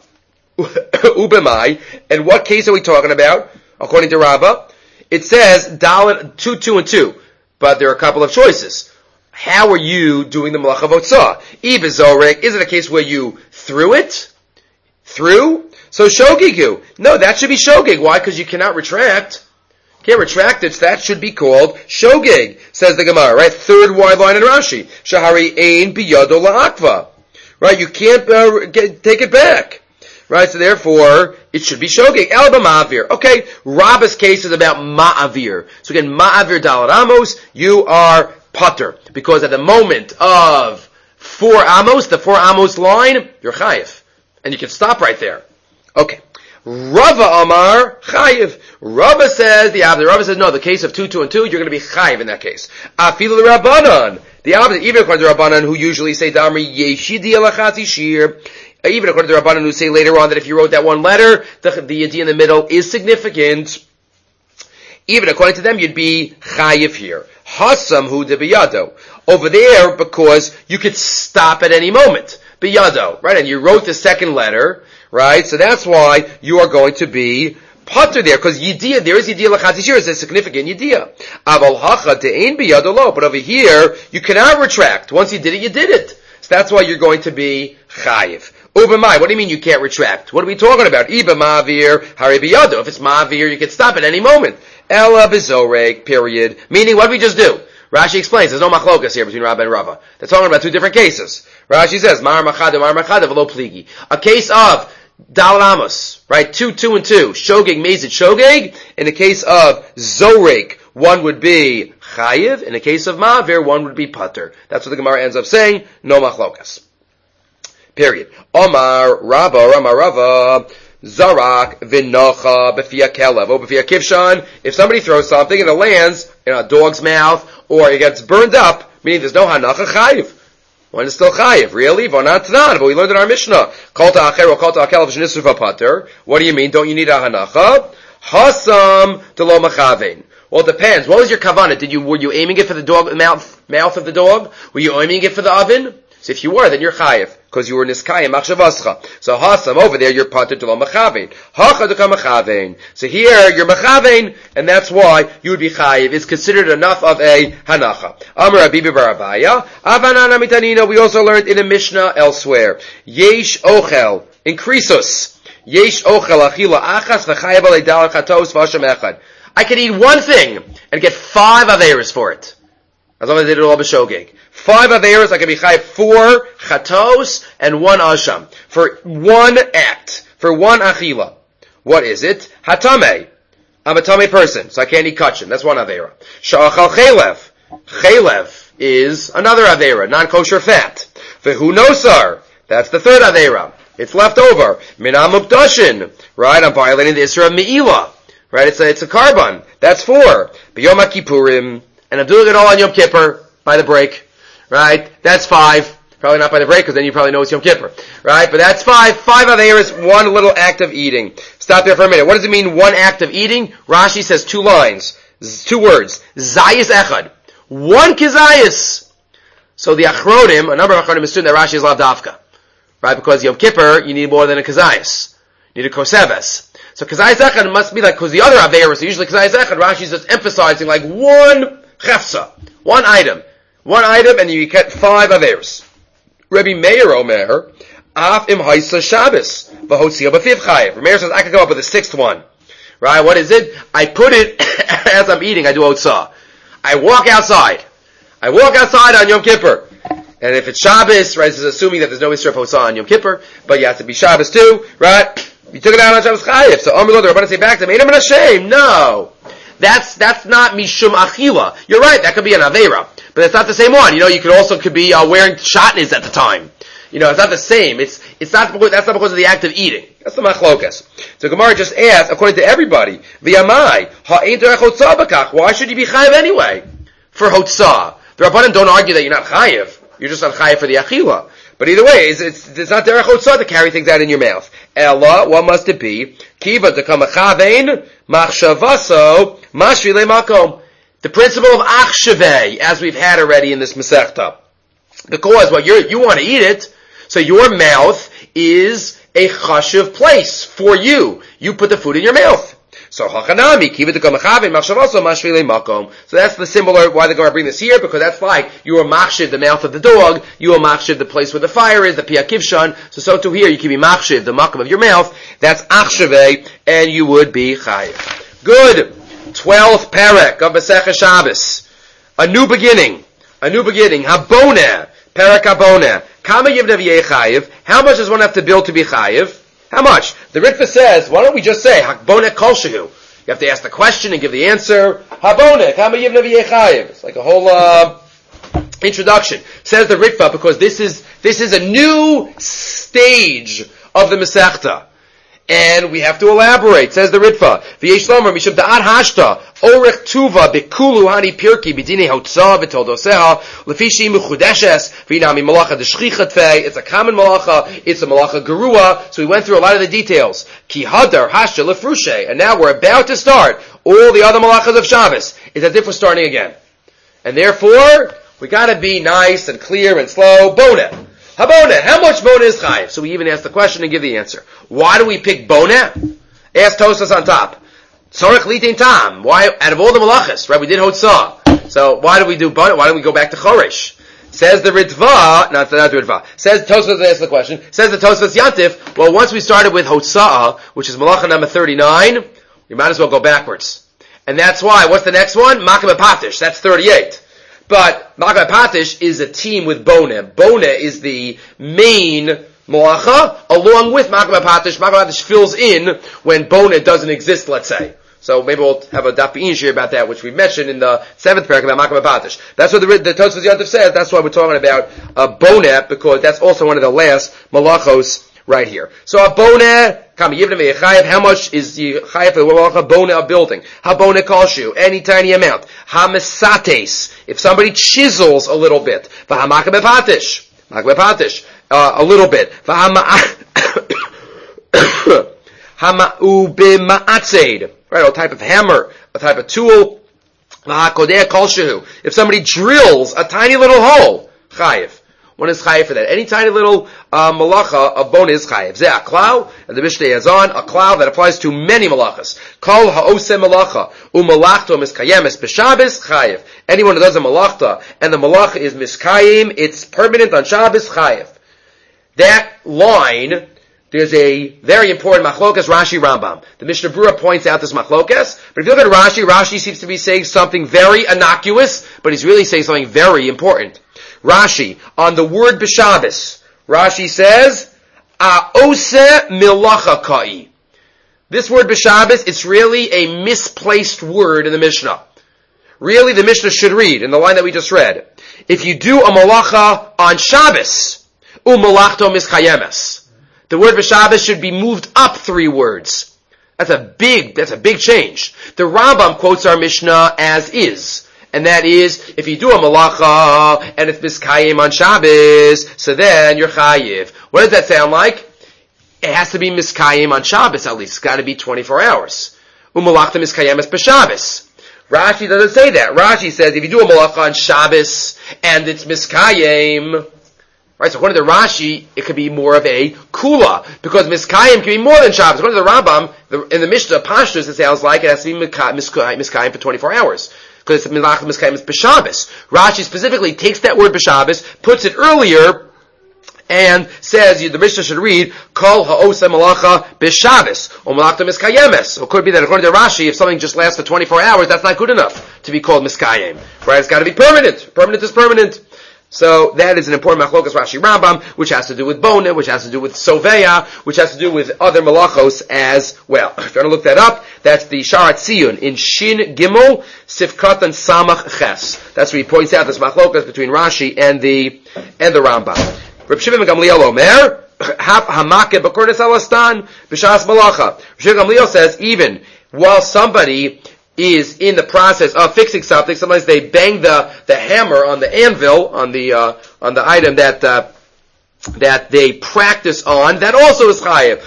Ubemai, and what case are we talking about? According to Rabbah, it says dalat 2, 2, and 2. But there are a couple of choices. How are you doing the malacha of otzah? Ibizorek, is it a case where you threw it? Threw? So shogigu. No, that should be shogeg. Why? Because you cannot retract. Can't retract it, so that should be called shogeg, says the Gemara, right? Third wide line in Rashi. Shahari ein biyado la'akva. Right? You can't take it back. Right? So therefore, it should be shogeg. Elba ma'avir. Okay, Rabbah's case is about ma'avir. So again, ma'avir dalat amos, you are pater. Because at the moment of 4 amos, the 4 amos line, you're chayiv. And you can stop right there. Okay. Rava Amar, chayiv. Rava says, the opposite. Rava says, no, the case of 2, 2, and 2, you're going to be chayiv in that case. Afilu the Rabbanan. The opposite, even according to Rabbanan, who usually say, Damri yeshidi alachatzi shir. Even according to Rabbanan, who say later on that if you wrote that one letter, the idea in the middle is significant. Even according to them, you'd be chayiv here. Hasam hu de biyado. Over there, because you could stop at any moment. Biyado, right? And you wrote the second letter, right? So that's why you are going to be pater there, because yidiyah, there is yidiyah lachatzi shir, it's a significant yidiyah. Aval hacha de'ein biyado lo. But over here, you cannot retract. Once you did it, you did it. So that's why you're going to be chayiv. Ubemai, what do you mean you can't retract? What are we talking about? Iba ma'avir, hari biyado. If it's ma'avir, you can stop at any moment. Ela bezorek, period. Meaning, what did we just do? Rashi explains, there's no machlokas here between Rabbah and Rava. They're talking about 2 different cases. Rashi says, mar machada, v'lo pligi. A case of dalat amos, right? 2, 2, and 2. Shogeg, mezid, shogeg. In the case of zorek, one would be chayiv. In the case of ma'avir, one would be pater. That's what the Gemara ends up saying. No machlokas. Period. Omar Rava, Zarak v'nocha b'fia kelev or b'fia kivshan. If somebody throws something and it lands in a dog's mouth or it gets burned up, meaning there's no hanacha, chayiv. One is still chayiv. Really? V'natnan. But we learned in our Mishnah. Kol ta'acher or kol ta'akelev sh'nisruv pater. What do you mean? Don't you need a hanacha? Hasam d'lo machavein. Well, it depends. What was your kavanah? Were you aiming it for the dog mouth of the dog? Were you aiming it for the oven? So if you were, then you're chayiv, because you were niskayim machshavascha. So hasam over there, you're pater to lo machavein. Hacha deka machavein. So here you're machavein, and that's why you would be chayiv. It's considered enough of a hanacha. Amar Abibi bar Abaya. Avanan amitanina. We also learned in a Mishnah elsewhere. Yesh ochel in Krisos. Yesh ochel achila achas v'chayav alei dal chatos v'asham echad. I could eat one thing and get 5 averos for it, as long as I did it all b'shogeg. 5 averos, I can be chayiv 4 chatos and 1 asham. For one act. For one achila. What is it? Hatame. I'm a tame person, so I can't eat kachin. That's one avera. Sha'achal chelev. Chelev is another avera, non-kosher fat. Vehu nosar. That's the third avera. It's left over. Minam mukdashin. Right? I'm violating the Isra of Me'ilah. Right? It's a carbon. That's 4. B'yom HaKippurim. And I'm doing it all on Yom Kippur, by the break. Right? That's 5. Probably not by the break, because then you probably know it's Yom Kippur. Right? But that's 5. 5 averos, one little act of eating. Stop there for a minute. What does it mean, one act of eating? Rashi says 2 lines. 2 words. Zayis echad. 1 kizayis. So the achronim, a number of achronim assume that Rashi is lavdavka. Right? Because Yom Kippur, you need more than a kizayis. You need a koseves. So kizayis echad must be like, because the other averos, usually kizayis echad, Rashi is just emphasizing like 1 chefsa. 1 item. One item, and you get 5 averos. Rabbi Meir Omer, Af im haisa Shabbos, v'hotzia b'fiv chayiv. Rabbi Meir says, I could come up with a 6th one. Right, what is it? I put it, as I'm eating, I do hotzah. I walk outside on Yom Kippur. And if it's Shabbos, right, this is assuming that there's no Isra of hotzah on Yom Kippur, but you have to be Shabbos too, right? You took it out on Shabbos chayiv. So Amr Lo, the Rabbanan say back to him, Einam Hashem, no. That's not Mishum Achila. You're right, that could be an Aveira. But it's not the same one. You could be wearing shatnez at the time. It's not the same. That's not because of the act of eating. That's the machlokas. So Gemara just asks, according to everybody, V'yamai, ha'ein derech hotzah b'kach. Why should you be chayiv anyway? For hotzah. The Rabbanan don't argue that you're not chayiv. You're just not chayiv for the achila. But either way, it's not derech hotzah to carry things out in your mouth. Ella, what must it be? Kiva to come a chavein, machshavaso, mashvile makom. The principle of achshavei, as we've had already in this Masechta. Because you want to eat it, so your mouth is a chashuv place for you. You put the food in your mouth. So hachanami, kiva to come a chavein, machshavaso, mashvile makom. So that's the similar, why they're going to bring this here, because that's like, you are machshiv the mouth of the dog, you are machshiv the place where the fire is, the piyah kivshan, so too here, you can be machshiv the makom of your mouth, that's achshavei, and you would be chayiv. Good. 12th parak of Masechah Shabbos. A new beginning. Haboneh. Parak haboneh. Kama yivna v'yeh chayiv. How much does one have to build to be chayiv? How much? The Ritva says, why don't we just say, Haboneh kol shehu? You have to ask the question and give the answer. Haboneh. Kama yivna v'yeh chayiv. It's like a whole, introduction. Says the Ritva, because this is a new stage of the Masechta. And we have to elaborate. Says the Ritva, V'yesh lomer mishum da'at hashta orech tuva bekulu hani pirki b'dinei hotzah v'toldoseha lefi she'i mechudeshes v'inami malacha d'shchichat fei. It's a common malacha. It's a malacha gerua. So we went through a lot of the details. Ki hadar hashta lefrushe. And now we're about to start all the other malachas of Shabbos. It's as if we're starting again. And therefore, we gotta be nice and clear and slow. Boneh. Haboneh, how much boneh is chayiv? So we even ask the question and give the answer. Why do we pick boneh? Ask Tosas on top. Tzorech litin tam. Why, out of all the malachas, right, we did hotzah. So why do we do boneh? Why don't we go back to choresh? Says the Ritva, not the Ritva. Says Tosas asked the question. Says the Tosas Yantif, well, once we started with hotzah, which is malacha number 39, we might as well go backwards. And that's why, what's the next one? Makam Patish, that's 38. But Makam Patish is a team with Boneh. Boneh is the main malacha, along with Makam Patish. Makam Patish fills in when Boneh doesn't exist, let's say. So maybe we'll have a daf here about that, which we mentioned in the 7th paragraph about Makam Patish. That's what the Tosfos Yantif says. That's why we're talking about Boneh, because that's also one of the last malachos right here. So a boneh, how much is the chayiv for the malacha boneh of building? Ha boneh kalshu, any tiny amount. Ha mesates, if somebody chisels a little bit. Ha makam patish, a little bit. Ha ma'u b'ma'atzed, right, a type of hammer, a type of tool. Ha kodeh kalshu, if somebody drills a tiny little hole, chayiv. One is chayiv for that. Any tiny little malacha of boneh is chayiv. Zeh aklau, and the Mishnah has on a cloud that applies to many malachas. Kol ha'oseh malacha u'malachto miskayemes b'Shabbos chayiv. Anyone who does a malachta and the malacha is miskayim, it's permanent on Shabbos chayiv. That line, there's a very important machlokas Rashi Rambam. The Mishnah Berurah points out this machlokas, but if you look at Rashi, Rashi seems to be saying something very innocuous, but he's really saying something very important. Rashi, on the word b'Shabbos, Rashi says, A'oseh milacha ka'i. This word b'Shabbos, it's really a misplaced word in the Mishnah. Really, the Mishnah should read, in the line that we just read, if you do a malacha on Shabbos, u'malachto miskayemes. The word b'Shabbos should be moved up 3 words. That's a big change. The Rambam quotes our Mishnah as is. And that is, if you do a malacha, and it's miskayim on Shabbos, so then you're chayiv. What does that sound like? It has to be miskayim on Shabbos, at least. It's got to be 24 hours. Umalachta miskayim es b'Shabbos. Rashi doesn't say that. Rashi says, if you do a malacha on Shabbos, and it's miskayim, right, so according to Rashi, it could be more of a kula, because miskayim can be more than Shabbos. According to the Rambam, in the Mishnah, Pashtus, it sounds like it has to be miskayim for 24 hours. because Melachta Miskayim is b'Shabbos. Rashi specifically takes that word b'Shabbos, puts it earlier, and says the Mishnah should read Kol ha'osa malacha b'Shabbos or Melachta Miskayemes. Or it could be that according to Rashi, if something just lasts for 24 hours, that's not good enough to be called Miskayem. Right? It's got to be permanent. Permanent is permanent. So that is an important machlokas Rashi Rambam, which has to do with Bona, which has to do with Soveya, which has to do with other malachos as well. If you want to look that up, that's the Sharat Tziyun in Shin Gimel Sifkat and Samach Ches. That's where he points out this machlokas between Rashi and the Rambam. Reb Shimon ben Gamliel Omer, Haf Hamake B'Kornes Alastan B'Shas Malacha. Reb Shimon ben Gamliel says even while somebody is in the process of fixing something, sometimes they bang the hammer on the anvil, on the item that they practice on, that also is chayev.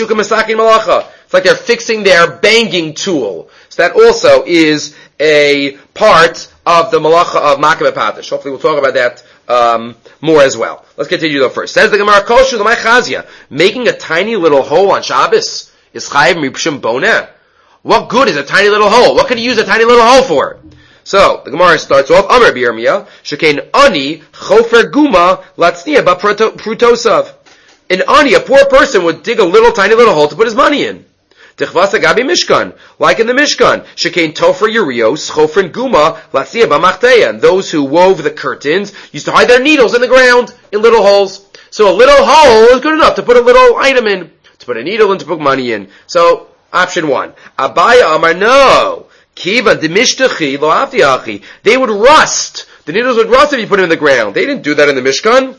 It's like they're fixing their banging tool. So that also is a part of the malacha of makeh b'patish. Hopefully we'll talk about that more as well. Let's continue though first. Says the Gemara, Kol shu l'may chazia, making a tiny little hole on Shabbos is chayev mipshim boneh. What good is a tiny little hole? What can you use a tiny little hole for? So, the Gemara starts off, Amar b'Yirmiyah, Shekain ani chofer guma latzniya ba'prutosav. An ani, a poor person, would dig a little tiny little hole to put his money in. Tichvasa gabi mishkan, like in the Mishkan. Shekain tofer yurios chofer guma latzniya ba'machteya. And those who wove the curtains used to hide their needles in the ground in little holes. So a little hole is good enough to put a little item in, to put a needle in, to put money in. So, option one. Abaya Amar, no. Kiva demishtachi lo avdiachi. They would rust. The needles would rust if you put them in the ground. They didn't do that in the Mishkan.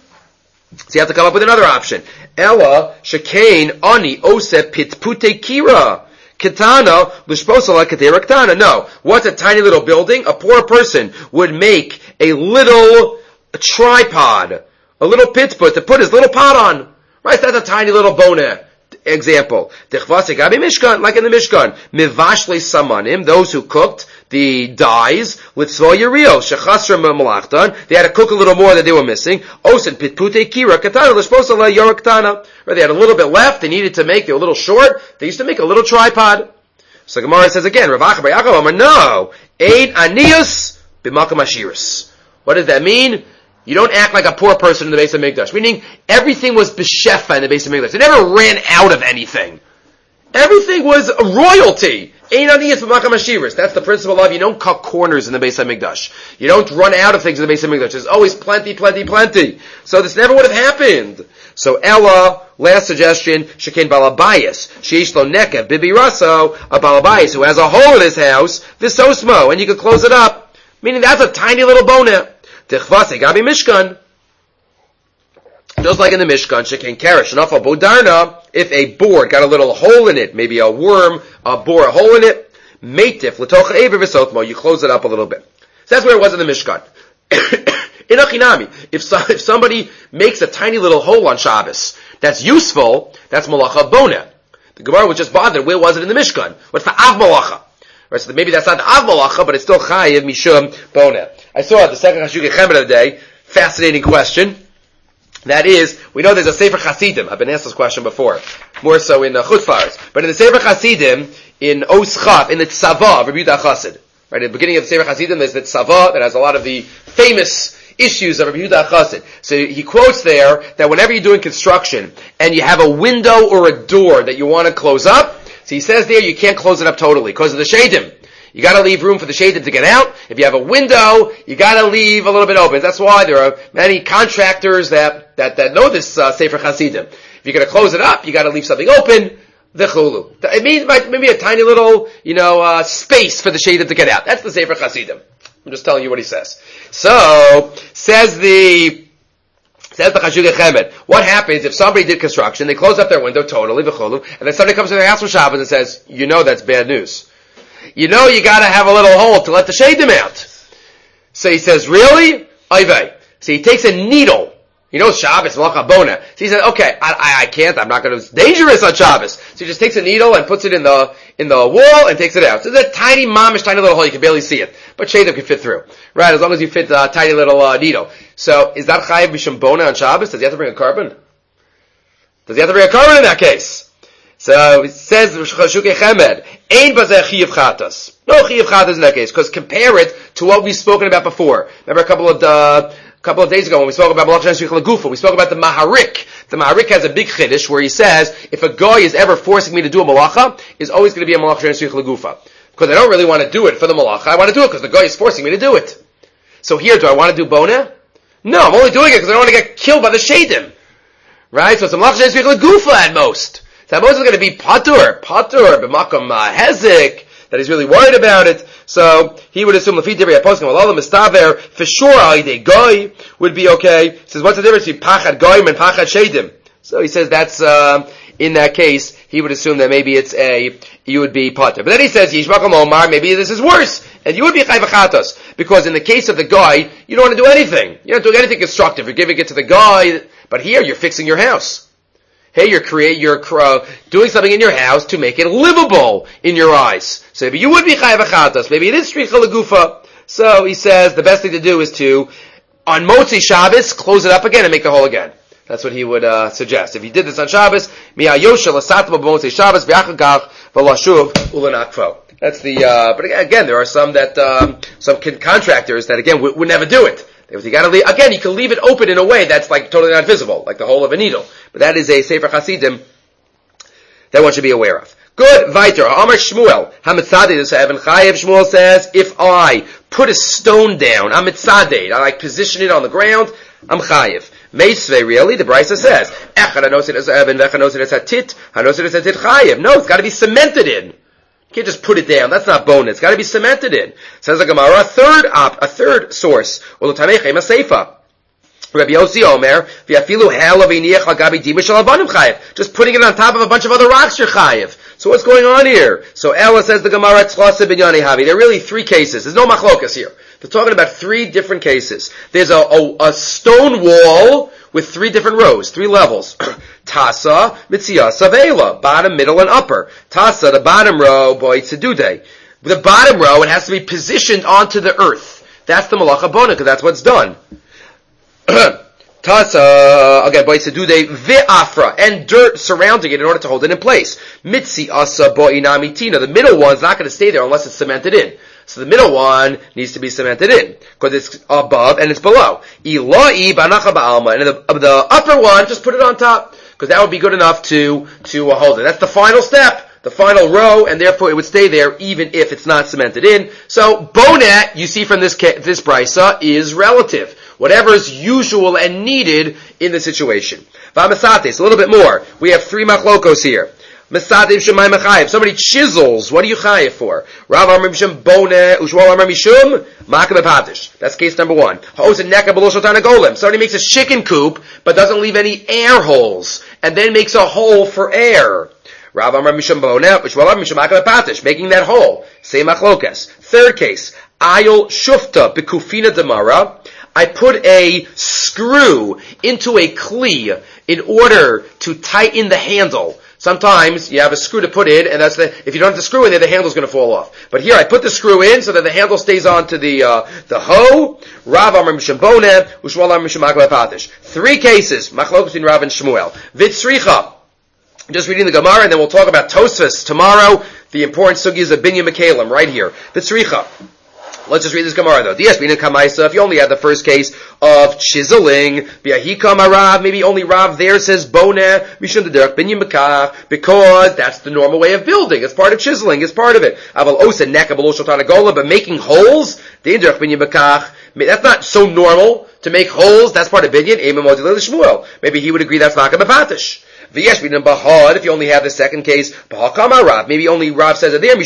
So you have to come up with another option. Ella shekain ani ose pitpute kira. Kitana l'shposala katera ktana. No. What's a tiny little building? A poor person would make a little tripod, a little pitput to put his little pot on. Right? That's a tiny little boneh. Example, like in the Mishkan, mivashle samanim, those who cooked the dyes, litzvo yiriyos, shechasra malachtan, they had to cook a little more that they were missing. Osen pitpute kira katana l'shposala yoraktana. They had a little bit left, they needed to make, they were a little short, they used to make a little tripod. So Gemara says again, Rav Acha bar Yaakov Amar, no, ein anius b'makam ashiris. What does that mean? You don't act like a poor person in the Beis HaMikdash. Meaning, everything was b'shefa in the Beis HaMikdash. They never ran out of anything. Everything was royalty. Ein aniyas b'makam ashiris. That's the principle of you don't cut corners in the Beis HaMikdash. You don't run out of things in the Beis HaMikdash. There's always plenty, plenty, plenty. So this never would have happened. So Ella, last suggestion, shekain balabayas, sheish lo nekev bibi raso, a balabayas who has a hole in his house, v'sosmo, and you can close it up. Meaning that's a tiny little bonnet. Tichvase gabi mishkan. Just like in the Mishkan, shekain kerish nafa bodarna, if a board got a little hole in it, maybe a worm bore a hole in it, meitif l'tocha ever v'sotmo, you close it up a little bit. So that's where it was in the Mishkan. In Achinami, if somebody makes a tiny little hole on Shabbos, that's useful, that's malacha boneh. The Gemara was just bothered, where was it in the Mishkan? What's the av malacha? Right, so maybe that's not the av malacha, but it's still chayiv mishum boneh. I saw the second Chashukei Chemed of the day, fascinating question. That is, we know there's a Sefer Chasidim. I've been asked this question before, more so in Chutz La'aretz. But in the Sefer Chasidim, in Os Chaf, in the Tzava of Rabbi Yehuda Chassid, right, at the beginning of the Sefer Chasidim, there's the Tzava that has a lot of the famous issues of Rabbi Yehuda Chassid. So he quotes there that whenever you're doing construction and you have a window or a door that you want to close up, so he says there you can't close it up totally because of the shadim. You gotta leave room for the shadim to get out. If you have a window, you gotta leave a little bit open. That's why there are many contractors that know this Sefer Chasidim. If you're gonna close it up, you gotta leave something open. The chulu. It means maybe a tiny little, space for the shadim to get out. That's the Sefer Chasidim. I'm just telling you what he says. So, says the Chashukei Chemed, what happens if somebody did construction, they close up their window totally, v'cholu, and then somebody comes to their house for Shabbos and says, that's bad news. You gotta have a little hole to let the shadim out. So he says, really? Oivei. So he takes a needle. Shabbos, malacha boneh. So he says, okay, I can't, I'm not it's dangerous on Shabbos. So he just takes a needle and puts it in the wall and takes it out. So it's a tiny little hole, you can barely see it. But shadim can fit through. Right, as long as you fit the tiny little needle. So, is that chayiv b'shem boneh on Shabbos? Does he have to bring a carbon? Does he have to bring a carbon in that case? So it says Shukei Chemed, Ein bazeh chiyuv chatas. No chiyuv chatas in that case, because compare it to what we've spoken about before. Remember a couple of days ago when we spoke about Malach Shem Shvichel Gufa, we spoke about the Maharik. The Maharik has a big chiddush where he says, if a guy is ever forcing me to do a malacha, it's always going to be a Malach Shem Shvichel Gufa. Because I don't really want to do it for the malacha, I want to do it because the guy is forcing me to do it. So here, do I want to do boneh? No, I'm only doing it because I don't want to get killed by the shadim. Right? So it's a Malach Shem Shvichel Gufa at most. So at most it's going to be patur, b'makam hezik, that he's really worried about it. So he would assume Lafi Divrei HaPoskim Alala Mistaver for sure Aidei Goy would be okay. He says, what's the difference between Pachad Goyim and Pachad Shedim? So he says that's in that case he would assume that maybe you would be patur. But then he says Yishmakam Omar, maybe this is worse, and you would be Chayv Chatos, because in the case of the guy you don't want to do anything. You're not doing anything constructive. You're giving it to the guy, but here you're fixing your house. Hey, you're doing something in your house to make it livable in your eyes. So maybe you would be chayav achatos. Maybe it is shvicha legufa. So he says the best thing to do is to, on Motzi Shabbos, close it up again and make the hole again. That's what he would suggest. If he did this on Shabbos, miyayosha l'satma b'Motzi Shabbos v'achagach v'lashuv ulanakfo. That's the. But again, there are some contractors that again would never do it. You gotta leave, again, you can leave it open in a way that's like totally not visible, like the hole of a needle. But that is a Sefer Chasidim that one should be aware of. Good, Viter. Amar Shmuel. Hamitzadeh, this Evan Chayev. Shmuel says, if I put a stone down, I'm mitzadeh, I like position it on the ground, I'm Chayev. Meisvei, really, the Brisa says, Echad hanosid es Evan, v'echad hanosid es hatit, hanosid es hatit Chayev. No, it's gotta be cemented in. You can't just put it down. That's not bonus. It's got to be cemented in. Says the Gemara, a third source. Rabbi Yossi Omer, just putting it on top of a bunch of other rocks, you're chayiv. So what's going on here? So Ella says the Gemara, there are really three cases. There's no machlokas here. They're talking about three different cases. There's a stone wall with three different rows, three levels. Tasa, Mitziasa, Vela, bottom, middle, and upper. Tasa, the bottom row, boy, Tzedude. The bottom row, it has to be positioned onto the earth. That's the Malacha Bona, because that's what's done. Tasa, again, boy, Tzedude, Ve'afra, and dirt surrounding it in order to hold it in place. Mitziasa, Bo'ina, Mitina. The middle one's not going to stay there unless it's cemented in. So the middle one needs to be cemented in, because it's above and it's below. Ila'i banacha ba'alma, and the upper one, just put it on top, because that would be good enough to hold it. That's the final step, the final row, and therefore it would stay there even if it's not cemented in. So bonet, you see from this brisa, is relative. Whatever is usual and needed in the situation. V'amasates, a little bit more. We have three machlokos here. Mesadim Shemai Mechayev. Somebody chisels. What are you chayev for? Rav Amar Mishum Boneh Ushwal Amar Mishum Makam Patish. That's case number one. Ha'osin Neka Below Shotana Golem. Somebody makes a chicken coop but doesn't leave any air holes and then makes a hole for air. Rav Amar Mishum Boneh Ushwal Amar Mishum Makam Patish. Making that hole. Same machlokas. Third case. Ayol Shufta Bekufina Demara. I put a screw into a kli in order to tighten the handle. Sometimes you have a screw to put in, and if you don't have the screw in there, the handle's going to fall off. But here I put the screw in so that the handle stays onto the hoe. Rav Amar Mishum Boneh, Ushwal Amar Mishum Makam Patish. Three cases, machlokes between Rav and Shmuel. Vitzricha. Just reading the Gemara, and then we'll talk about Tosfos tomorrow. The important sugis of Binyan Mekalim right here. Vitzricha. Let's just read this Gemara though. If you only had the first case of chiseling, maybe only Rav there says boneh, because that's the normal way of building. It's part of chiseling, it's part of it. But making holes, that's not so normal to make holes, that's part of binyan. Maybe he would agree that's not Patish. If you only have the second case, maybe only Rav says it there,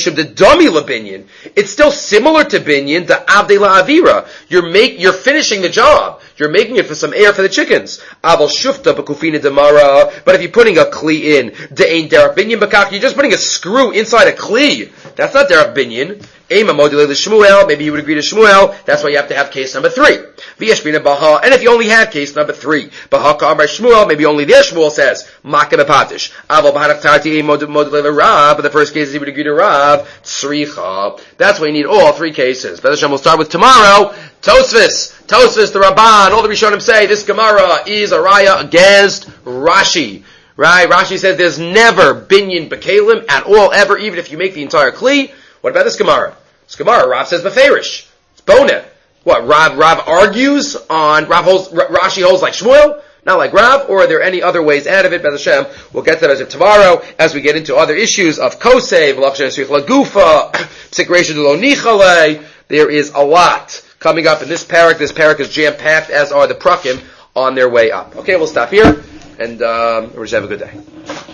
it's still similar to binyan, the avdei la'avira. You're finishing the job. You're making it for some air for the chickens. But if you're putting a kli in, you're just putting a screw inside a kli. That's not derech binyan. Maybe you would agree to Shmuel. That's why you have to have case number 3. And if you only have case number 3, maybe only there Shmuel says Makam Patish. But the first case he would agree to Rav. That's why you need all 3 cases. But we'll start with tomorrow. Tosfos, the Ramban, all the Rishonim say this Gemara is a raya against Rashi. Right? Rashi says there's never binyan bekalim at all, ever, even if you make the entire kli. What about this Gemara? This Gemara, Rav says beferish. It's bona. What, Rav argues on, Rashi holds like Shmuel? Not like Rav, or are there any other ways out of it? B'ez Hashem, we'll get to that as of tomorrow, as we get into other issues of Kosei, V'lachshen Esrich Lagufa, Psik Reisha D'lo Nichale. There is a lot coming up in this parak. This parak is jam-packed, as are the prakim on their way up. Okay, we'll stop here, and we'll just have a good day.